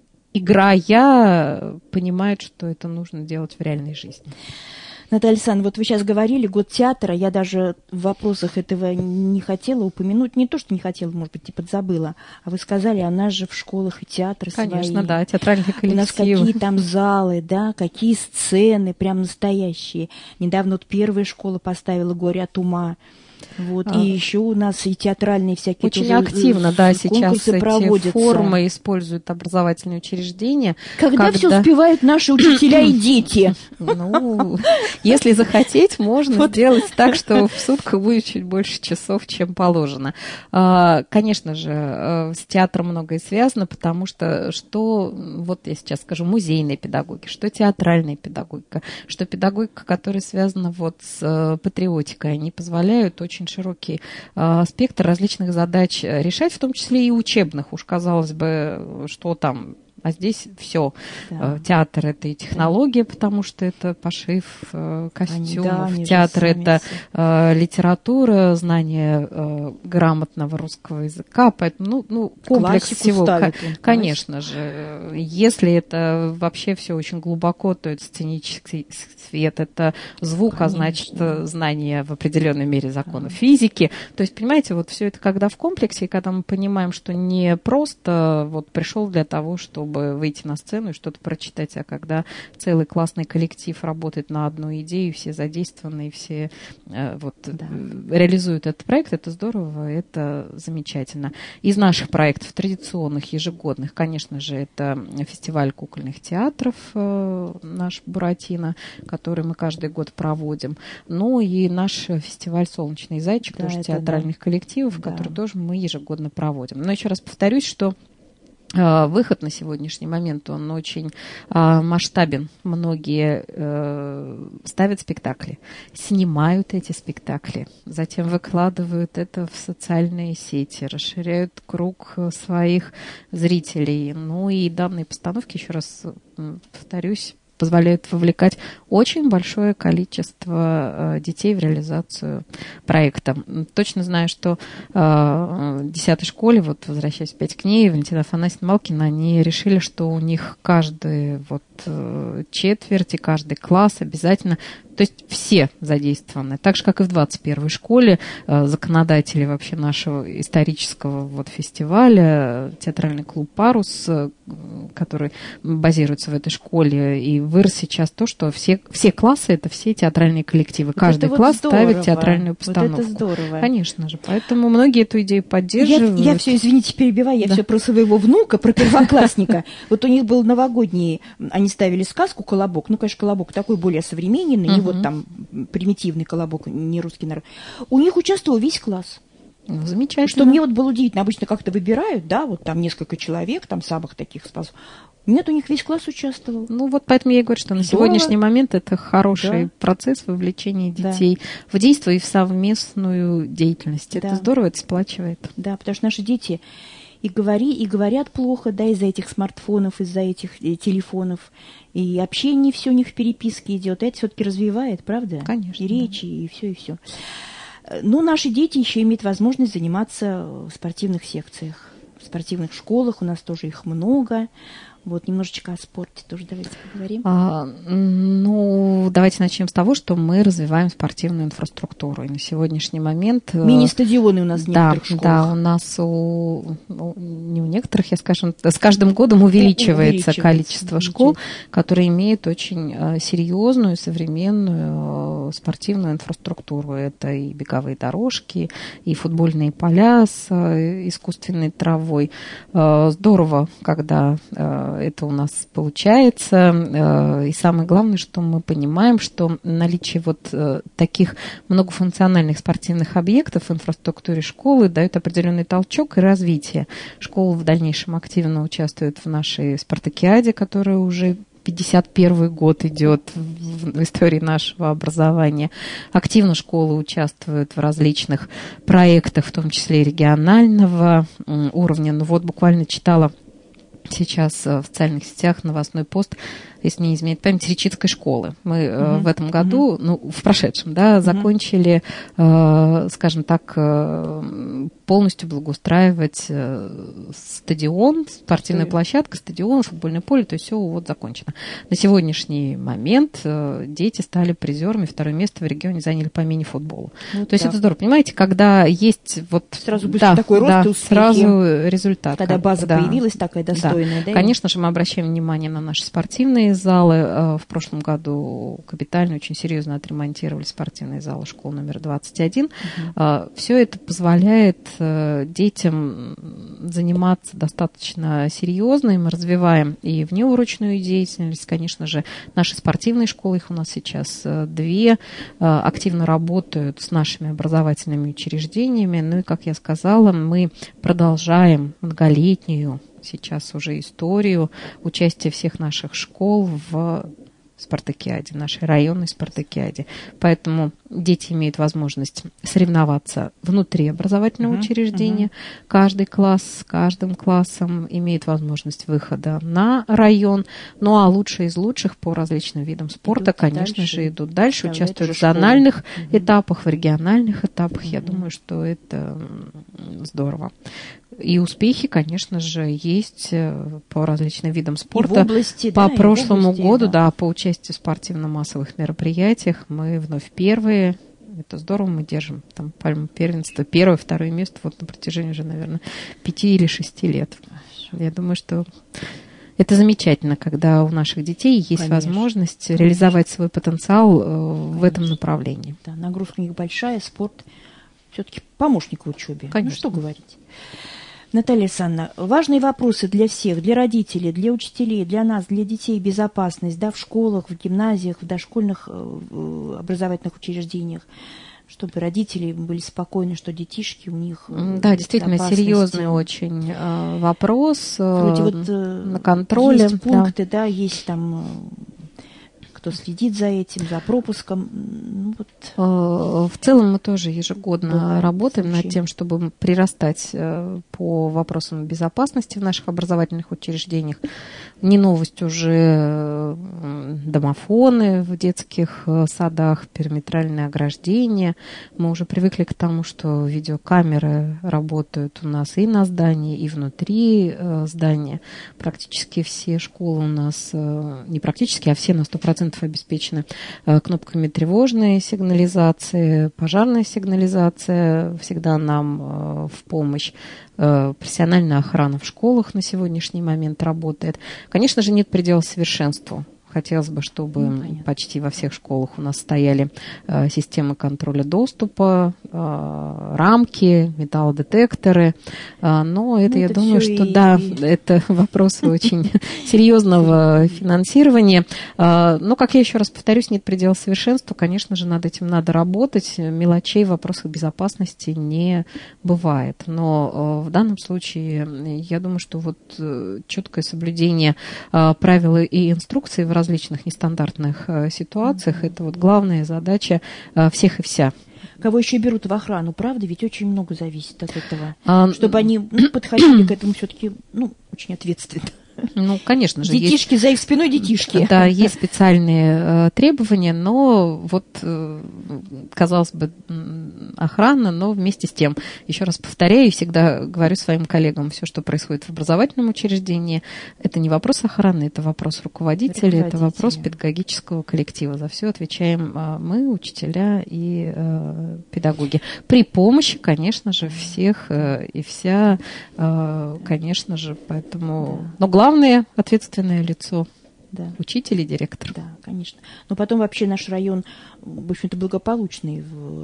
Speaker 2: играя, понимают, что это нужно делать в реальной жизни.
Speaker 1: Наталья Александровна, вот вы сейчас говорили год театра, я даже в вопросах этого не хотела упомянуть, не то, что не хотела, может быть, типа забыла, а вы сказали, у нас же в школах и театры свои.
Speaker 2: Конечно, да, театральные коллективы.
Speaker 1: У нас какие там залы, да, какие сцены, прям настоящие. Недавно вот первая школа поставила «Горе от ума». Вот, а, и еще у нас и театральные всякие
Speaker 2: очень
Speaker 1: тоже
Speaker 2: активно, да, сейчас эти
Speaker 1: проводятся.
Speaker 2: Формы используют образовательные учреждения.
Speaker 1: Когда, когда... все успевают наши учителя и дети?
Speaker 2: Ну, если захотеть, можно сделать так, что в сутках будет чуть больше часов, чем положено. Конечно же, с театром многое связано, потому что что, вот я сейчас скажу, музейная педагогика, что театральная педагогика, что педагогика, которая связана вот с патриотикой, они позволяют очень широкий э, спектр различных задач решать, в том числе и учебных. Уж казалось бы, что там, а здесь все. Да. Э, театр — это и технология, да. потому что это пошив э, костюмов. Да, театр — это э, литература, знание э, грамотного русского языка. Поэтому, ну, ну комплекс Классику всего. Ставит он, конечно же. Если это вообще все очень глубоко, то это сценический свет, это звук, конечно. А значит, знание в определенной мере законов физики. То есть, понимаете, вот все это когда в комплексе, и когда мы понимаем, что не просто вот пришел для того, чтобы выйти на сцену и что-то прочитать, а когда целый классный коллектив работает на одну идею, все задействованы, и все э, вот, да. реализуют этот проект, это здорово, это замечательно. Из наших проектов традиционных, ежегодных, конечно же, это фестиваль кукольных театров э, наш «Буратино», который мы каждый год проводим. Ну и наш фестиваль «Солнечный зайчик», да, тоже театральных да. коллективов, да. который тоже мы ежегодно проводим. Но еще раз повторюсь, что э, выход на сегодняшний момент, он очень э, масштабен. Многие э, ставят спектакли, снимают эти спектакли, затем выкладывают это в социальные сети, расширяют круг своих зрителей. Ну и данные постановки, еще раз повторюсь, позволяют вовлекать очень большое количество э, детей в реализацию проекта. Точно знаю, что э, в десятой школе, вот возвращаясь опять к ней, Валентина Афанасьевна Малкина, они решили, что у них каждый вот э, четверть и каждый класс обязательно, то есть все задействованы. Так же, как и в двадцать первой школе, э, законодатели вообще нашего исторического вот фестиваля, театральный клуб «Парус», э, который базируется в этой школе, и вырос сейчас то, что все, все классы — это все театральные коллективы. Вот Каждый класс вот ставит театральную постановку. Вот это здорово. Конечно же. Поэтому многие эту идею поддерживают.
Speaker 1: Я, я все, извините, перебиваю, я да. все про своего внука, про первоклассника. Вот у них был новогодний, они ставили сказку «Колобок». Ну, конечно, «Колобок» такой более современный, не вот там примитивный «Колобок», не русский народ. У них участвовал весь класс.
Speaker 2: Ну, замечательно.
Speaker 1: Что мне вот было удивительно. Обычно как-то выбирают, да, вот там несколько человек, там самых таких спасов. Нет, у них весь класс участвовал.
Speaker 2: Ну, вот поэтому я и говорю, что на
Speaker 1: Здорово.
Speaker 2: сегодняшний момент это хороший
Speaker 1: Да.
Speaker 2: процесс вовлечения
Speaker 1: Да.
Speaker 2: детей в действие и в совместную деятельность. Это
Speaker 1: Да.
Speaker 2: здорово, это сплачивает.
Speaker 1: Да, потому что наши дети и, говори, и говорят плохо, да, из-за этих смартфонов, из-за этих э, телефонов. И общение все у них в переписке идет. Это все-таки развивает, правда?
Speaker 2: Конечно,
Speaker 1: И речи, и все, и все. Но наши дети еще имеют возможность заниматься в спортивных секциях, в спортивных школах. У нас тоже их много. Вот, немножечко о спорте тоже давайте поговорим.
Speaker 2: А, ну, давайте начнем с того, что мы развиваем спортивную инфраструктуру. И на сегодняшний момент...
Speaker 1: Мини-стадионы у нас в
Speaker 2: да,
Speaker 1: некоторых школах.
Speaker 2: Да, у нас у, у, не у некоторых, я скажу, с каждым годом увеличивается,
Speaker 1: увеличивается
Speaker 2: количество
Speaker 1: увеличивается.
Speaker 2: школ, которые имеют очень э, серьезную, современную э, спортивную инфраструктуру. Это и беговые дорожки, и футбольные поля с э, искусственной травой. Э, здорово, когда э, это у нас получается. И самое главное, что мы понимаем, что наличие вот таких многофункциональных спортивных объектов в инфраструктуре школы дает определенный толчок и развитие. Школа в дальнейшем активно участвует в нашей спартакиаде, которая уже пятьдесят первый год идет в истории нашего образования. Активно школы участвуют в различных проектах, в том числе и регионального уровня. Ну вот буквально читала сейчас в социальных сетях новостной пост, если не изменяет память, Речицкой школы. Мы uh-huh. в этом году, uh-huh. ну, в прошедшем, да, uh-huh. закончили, э, скажем так, э, полностью благоустраивать э, стадион, спортивная uh-huh. площадка, стадион, футбольное поле, то есть все вот закончено. На сегодняшний момент э, дети стали призерами, второе место в регионе заняли по мини-футболу. Вот то есть это здорово. Понимаете, когда есть вот...
Speaker 1: Сразу быстро да, такой рост
Speaker 2: да,
Speaker 1: и успехи.
Speaker 2: Сразу результат.
Speaker 1: Когда база
Speaker 2: да.
Speaker 1: появилась такая достойная, да?
Speaker 2: да? Конечно же, мы обращаем внимание на наши спортивные залы. В прошлом году капитально, очень серьезно отремонтировали спортивные залы школы номер двадцать один. Uh-huh. Все это позволяет детям заниматься достаточно серьезно, и мы развиваем и внеурочную деятельность. Конечно же, наши спортивные школы, их у нас сейчас две, активно работают с нашими образовательными учреждениями. Ну и, как я сказала, мы продолжаем многолетнюю сейчас уже историю участия всех наших школ в спартакиаде, нашей районной спартакиаде. Поэтому дети имеют возможность соревноваться внутри образовательного uh-huh, учреждения. Uh-huh. Каждый класс с каждым классом имеет возможность выхода на район. Ну а лучшие из лучших по различным видам спорта, идут конечно дальше, же, идут дальше, участвуют в зональных uh-huh. этапах, в региональных этапах. Uh-huh. Я думаю, что это здорово. И успехи, конечно же, есть по различным видам спорта.
Speaker 1: И в области,
Speaker 2: по
Speaker 1: да,
Speaker 2: прошлому
Speaker 1: области,
Speaker 2: году,
Speaker 1: да.
Speaker 2: да, по участию в спортивно-массовых мероприятиях мы вновь первые. Это здорово, мы держим там пальму первенства. Первое, второе место вот на протяжении уже, наверное, пяти или шести лет. Я думаю, что это замечательно, когда у наших детей есть конечно, возможность конечно. реализовать свой потенциал конечно. в этом направлении.
Speaker 1: Да, нагрузка у них большая, спорт все-таки помощник в учебе.
Speaker 2: Конечно.
Speaker 1: Ну, что говорить. Наталья Александровна, важные вопросы для всех, для родителей, для учителей, для нас, для детей, безопасность, да, в школах, в гимназиях, в дошкольных э, образовательных учреждениях, чтобы родители были спокойны, что детишки у них э,
Speaker 2: да, действительно серьезный очень э, вопрос э,
Speaker 1: Вроде вот, э,
Speaker 2: на контроле.
Speaker 1: Есть пункты, да, да есть там... Э, кто следит за этим, за пропуском. Ну, вот.
Speaker 2: В целом мы тоже ежегодно Бывает,
Speaker 1: случай.
Speaker 2: работаем над тем, чтобы прирастать по вопросам безопасности в наших образовательных учреждениях. Не новость уже домофоны в детских садах, периметральное ограждение. Мы уже привыкли к тому, что видеокамеры работают у нас и на здании, и внутри здания. Практически все школы у нас, не практически, а все на сто процентов обеспечены кнопками тревожной сигнализации, пожарная сигнализация всегда нам в помощь. Профессиональная охрана в школах на сегодняшний момент работает. Конечно же, нет предела совершенству Хотелось бы, чтобы
Speaker 1: ну,
Speaker 2: почти во всех школах у нас стояли э, системы контроля доступа, э, рамки, металлодетекторы. Э, но это, ну, я это думаю, что и... да, это вопросы очень серьезного финансирования. Э, но, как я еще раз повторюсь, нет предела совершенства. Конечно же, над этим надо работать. Мелочей в вопросах безопасности не бывает. Но э, в данном случае я думаю, что вот э, четкое соблюдение э, правил и инструкций в различных нестандартных э, ситуациях, mm-hmm. это вот главная задача э, всех и вся.
Speaker 1: Кого еще берут в охрану, правда? Ведь очень много зависит от этого. А... Чтобы они ну, подходили к этому все-таки ну, очень ответственно.
Speaker 2: Ну, конечно же.
Speaker 1: Детишки, есть, за их спиной детишки.
Speaker 2: Да, есть специальные э, требования, но вот, э, казалось бы, охрана, но вместе с тем, еще раз повторяю, всегда говорю своим коллегам, все, что происходит в образовательном учреждении, это не вопрос охраны, это вопрос руководителя, Руководителя. Это вопрос педагогического коллектива. За все отвечаем э, мы, учителя и э, педагоги. При помощи, конечно же, всех э, и вся, э, конечно же, поэтому... Да. Но главное, Главное ответственное лицо, да. Учитель и директор.
Speaker 1: Да, конечно. Но потом вообще наш район, в общем-то, благополучный.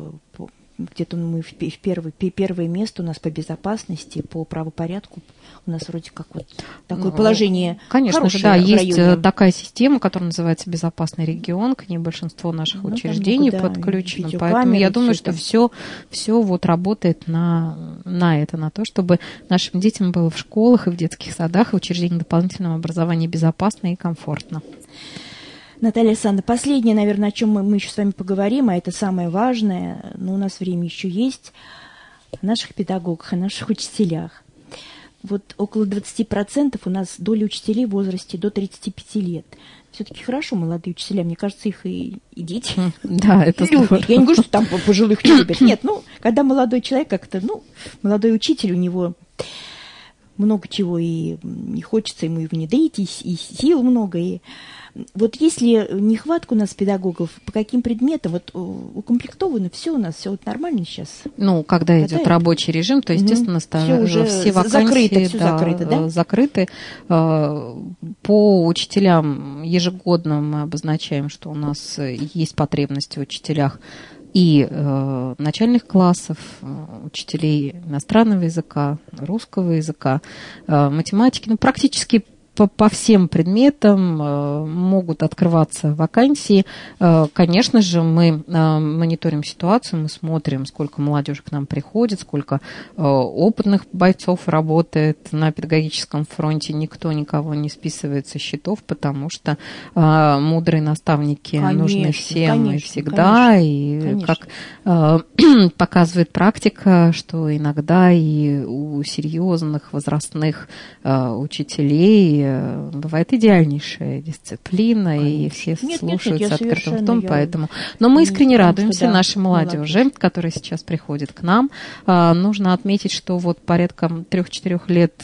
Speaker 1: Где-то мы в первое, первое место у нас по безопасности, по правопорядку. У нас вроде как вот такое ну, положение
Speaker 2: конечно
Speaker 1: же,
Speaker 2: да, есть
Speaker 1: районе.
Speaker 2: Такая система, которая называется «Безопасный регион», к ней большинство наших ну, учреждений много, подключено, да, поэтому я думаю, что все, все вот работает на, на это, на то, чтобы нашим детям было в школах и в детских садах и учреждениях дополнительного образования безопасно и комфортно.
Speaker 1: Наталья Александровна, последнее, наверное, о чем мы, мы еще с вами поговорим, а это самое важное, но у нас время еще есть, о наших педагогах, о наших учителях. Вот около двадцать процентов у нас доля учителей в возрасте до тридцати пяти лет. Все-таки хорошо молодые учителя, мне кажется, их и, и дети.
Speaker 2: Да, это здорово.
Speaker 1: Я не говорю, что там пожилых не любят. Нет, ну, когда молодой человек как-то, ну, молодой учитель, у него много чего и не хочется ему и внедрить, и, и сил много, и... Вот если нехватка у нас педагогов, по каким предметам, вот укомплектовано все у нас, все вот нормально сейчас?
Speaker 2: Ну, когда, когда идет это? Рабочий режим, то, естественно, mm-hmm. все, уже все вакансии закрыто, все да, закрыто, да? закрыты. По учителям ежегодно мы обозначаем, что у нас есть потребности в учителях и э, начальных классов, учителей иностранного языка, русского языка, э, математики, ну, практически По, по всем предметам э, могут открываться вакансии. Э, конечно же, мы э, мониторим ситуацию, мы смотрим, сколько молодежи к нам приходит, сколько э, опытных бойцов работает на педагогическом фронте. Никто никого не списывает со счетов, потому что э, мудрые наставники конечно, нужны всем конечно, и всегда. Конечно, и конечно. Как э, показывает практика, что иногда и у серьезных возрастных э, учителей бывает идеальнейшая дисциплина, конечно. И все нет, слушаются нет, нет, открытым ртом, я... поэтому... Но мы искренне потому радуемся да, нашей молодежи, молодежь. Которая сейчас приходит к нам. А, нужно отметить, что вот порядка трех-четырех лет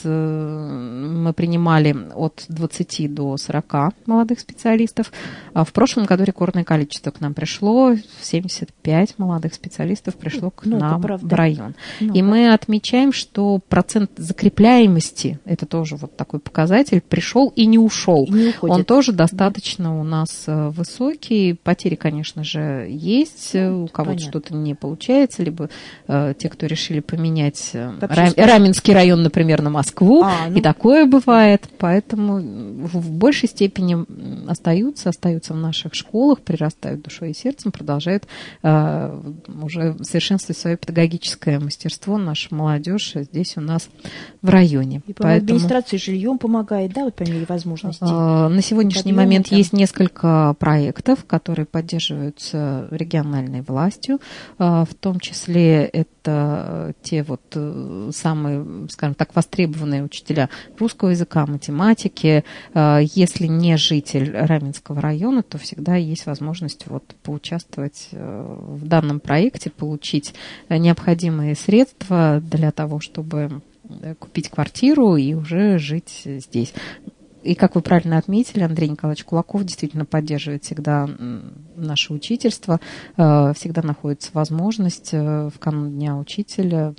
Speaker 2: мы принимали от двадцати до сорока молодых специалистов. А в прошлом году рекордное количество к нам пришло, семьдесят пять молодых специалистов пришло к ну, нам правда. В район. Ну, и мы отмечаем, что процент закрепляемости, это тоже вот такой показатель, пришел и не ушел. И не он тоже достаточно да. у нас высокий. Потери, конечно же, есть. Ну, у кого-то понятно. Что-то не получается. Либо э, те, кто решили поменять Рам... Раменский район, например, на Москву. А, ну... И такое бывает. Поэтому в большей степени остаются, остаются в наших школах, прирастают душой и сердцем, продолжают э, уже совершенствовать свое педагогическое мастерство. Наша молодежь здесь у нас в районе.
Speaker 1: И Поэтому... администрация жильем помогает, да, вот по мере возможностей?
Speaker 2: На сегодняшний Подъемы момент там. Есть несколько проектов, которые поддерживаются региональной властью, в том числе это те вот самые, скажем так, востребованные учителя русского языка, математики. Если не житель Раменского района, то всегда есть возможность вот поучаствовать в данном проекте, получить необходимые средства для того, чтобы купить квартиру и уже жить здесь. И, как вы правильно отметили, Андрей Николаевич Кулаков действительно поддерживает всегда наше учительство. Всегда находится возможность в канун Дня учителя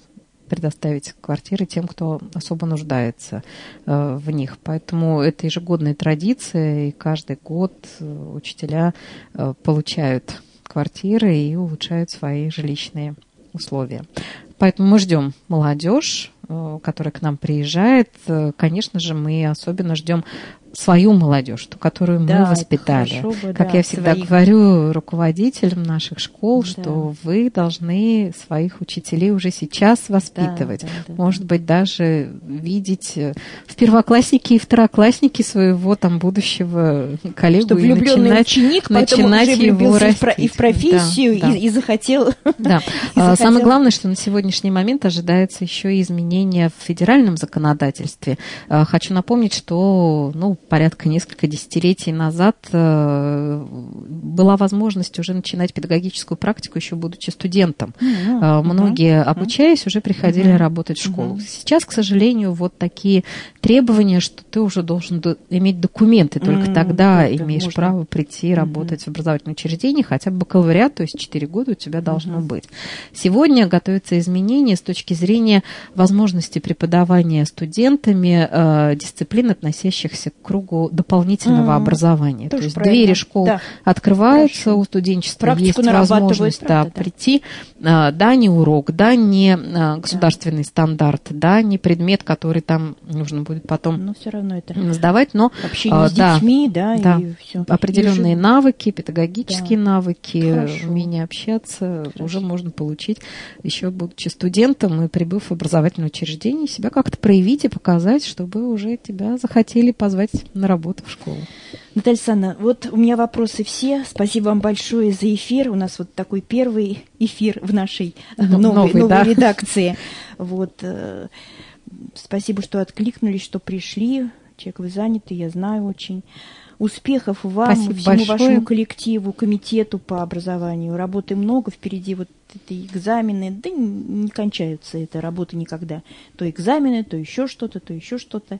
Speaker 2: предоставить квартиры тем, кто особо нуждается э, в них. Поэтому это ежегодная традиция, и каждый год учителя э, получают квартиры и улучшают свои жилищные условия. Поэтому мы ждем молодежь, э, которая к нам приезжает. Конечно же, мы особенно ждем свою молодежь, ту, которую мы да, воспитали. Бы, как да, я всегда своих... говорю руководителям наших школ, да. что вы должны своих учителей уже сейчас воспитывать. Да, да, да, Может да. быть, даже видеть в первокласснике и второкласснике своего там будущего коллегу. Что
Speaker 1: влюбленный
Speaker 2: начинать,
Speaker 1: ученик,
Speaker 2: начинать
Speaker 1: потом уже
Speaker 2: его
Speaker 1: растить. И в профессию, да, и, да. и захотел.
Speaker 2: Да. и захотел. Самое главное, что на сегодняшний момент ожидается еще и изменение в федеральном законодательстве. Хочу напомнить, что, ну, порядка несколько десятилетий назад э, была возможность уже начинать педагогическую практику, еще будучи студентом. Mm-hmm. Э, многие, mm-hmm. обучаясь, уже приходили mm-hmm. работать в школу. Mm-hmm. Сейчас, к сожалению, вот такие требования, что ты уже должен до- иметь документы, только mm-hmm. тогда mm-hmm. имеешь можно. право прийти работать mm-hmm. в образовательном учреждении, хотя бы бакалавриат, то есть четыре года у тебя должно mm-hmm. быть. Сегодня готовятся изменения с точки зрения возможности преподавания студентами э, дисциплин, относящихся к кругу дополнительного mm-hmm. образования. Тоже То есть правильно. двери школ да. открываются, Хорошо. у студенчества Практику есть возможность правда, да, да. прийти. Да, не урок, да, не государственный да. стандарт, да, не предмет, который там нужно будет потом но все равно это сдавать, но
Speaker 1: общение с да, детьми, да,
Speaker 2: да,
Speaker 1: и все.
Speaker 2: Определенные и навыки, педагогические да. навыки,
Speaker 1: Хорошо.
Speaker 2: умение общаться
Speaker 1: Хорошо.
Speaker 2: уже можно получить, еще будучи студентом и прибыв в образовательное учреждение, себя как-то проявить и показать, чтобы уже тебя захотели позвать на работу в школу.
Speaker 1: Наталья Александровна, вот у меня вопросы все. Спасибо вам большое за эфир. У нас вот такой первый эфир в нашей новой, новой, новой да. редакции. Вот. Э, спасибо, что откликнулись, что пришли. Человек вы заняты, я знаю очень. Успехов вам, спасибо всему большое. Вашему коллективу, комитету по образованию. Работы много, впереди вот это экзамены, да не кончаются эта работа никогда. То экзамены, то еще что-то, то еще что-то.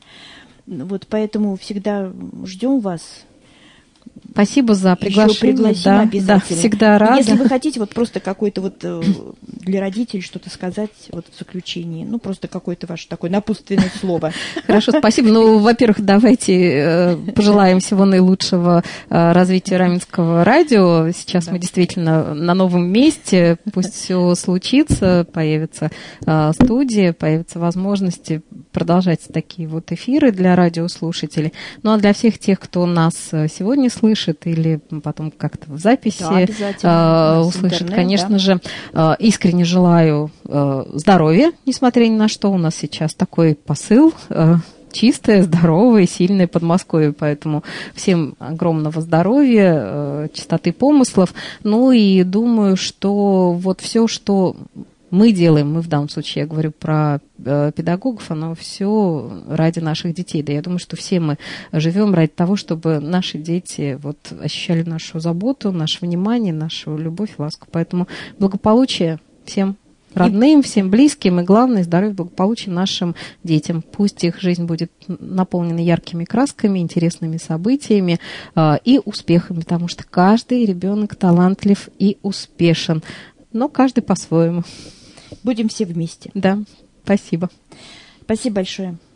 Speaker 1: Вот поэтому всегда ждем вас.
Speaker 2: Спасибо за приглашение.
Speaker 1: Еще пригласим
Speaker 2: да,
Speaker 1: обязательно.
Speaker 2: Да, всегда рада.
Speaker 1: Если вы хотите вот просто какой-то вот для родителей что-то сказать вот в заключении, ну просто какое-то ваше такое напутственное слово.
Speaker 2: Хорошо, спасибо. Ну, во-первых, давайте пожелаем всего наилучшего развития Раменского радио. Сейчас мы действительно на новом месте. Пусть все случится, появится студия, появятся возможности продолжать такие вот эфиры для радиослушателей. Ну, а для всех тех, кто нас сегодня слышит или потом как-то в записи да, э, услышит, интернет, конечно да. же, э, искренне желаю э, здоровья, несмотря ни на что. У нас сейчас такой посыл э, чистое, здоровое, сильное Подмосковье, поэтому всем огромного здоровья, э, чистоты помыслов. Ну и думаю, что вот все, что мы делаем, мы в данном случае, я говорю про э, педагогов, оно все ради наших детей. Да, я думаю, что все мы живем ради того, чтобы наши дети вот ощущали нашу заботу, наше внимание, нашу любовь, ласку. Поэтому благополучие всем родным, всем близким и, главное, здоровье, благополучие нашим детям. Пусть их жизнь будет наполнена яркими красками, интересными событиями э, и успехами, потому что каждый ребенок талантлив и успешен, но каждый по-своему.
Speaker 1: Будем все вместе.
Speaker 2: Да, спасибо.
Speaker 1: Спасибо большое.